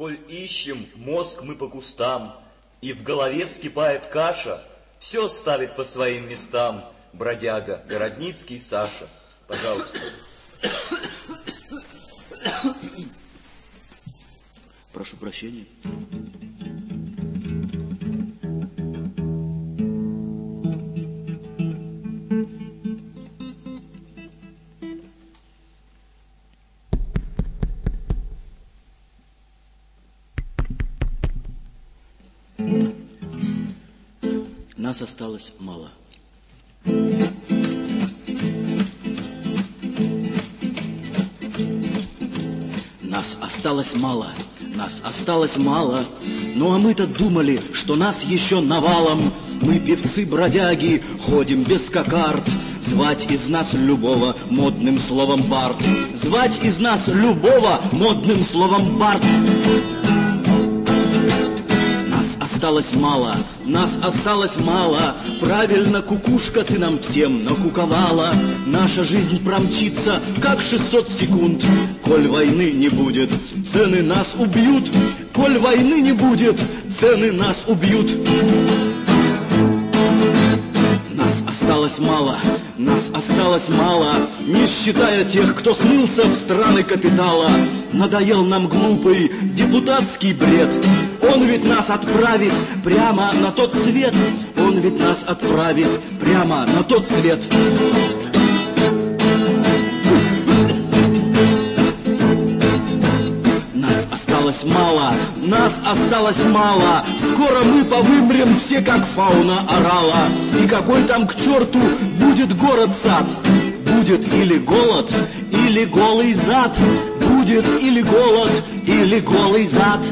Коль ищем мозг мы по кустам, и в голове вскипает каша, все ставит по своим местам бродяга Городницкий Саша. Пожалуйста. Прошу прощения. Нас осталось мало. Нас осталось мало, нас осталось мало. Ну а мы-то думали, что нас еще навалом. Мы певцы-бродяги, ходим без кокард. Звать из нас любого модным словом бард. Звать из нас любого модным словом бард. Осталось мало, нас осталось мало. Правильно, кукушка, ты нам всем накуковала. Наша жизнь промчится, как 600 секунд. Коль войны не будет, цены нас убьют. Коль войны не будет, цены нас убьют. Нас осталось мало, нас осталось мало. Не считая тех, кто смылся в страны капитала. Надоел нам глупый депутатский бред. Он ведь нас отправит прямо на тот свет. Он ведь нас отправит прямо на тот свет. Нас осталось мало, нас осталось мало. Скоро мы повымрем все, как фауна орала. И какой там к черту будет город-сад? Будет или голод, или голый зад. Будет или голод, или голый зад.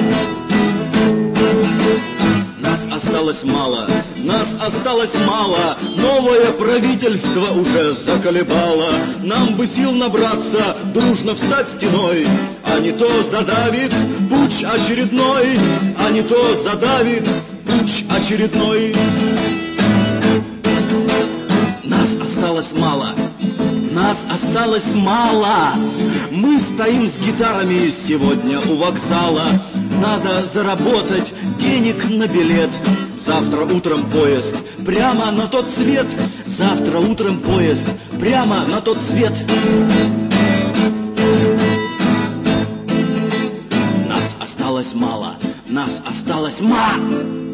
Нас осталось мало, нас осталось мало. Новое правительство уже заколебало. Нам бы сил набраться, дружно встать стеной. А не то задавит путч очередной. А не то задавит путч очередной. Нас осталось мало, нас осталось мало. Мы стоим с гитарами сегодня у вокзала. Надо заработать денег на билет. Завтра утром поезд прямо на тот свет. Завтра утром поезд прямо на тот свет. Нас осталось мало, нас осталось мало.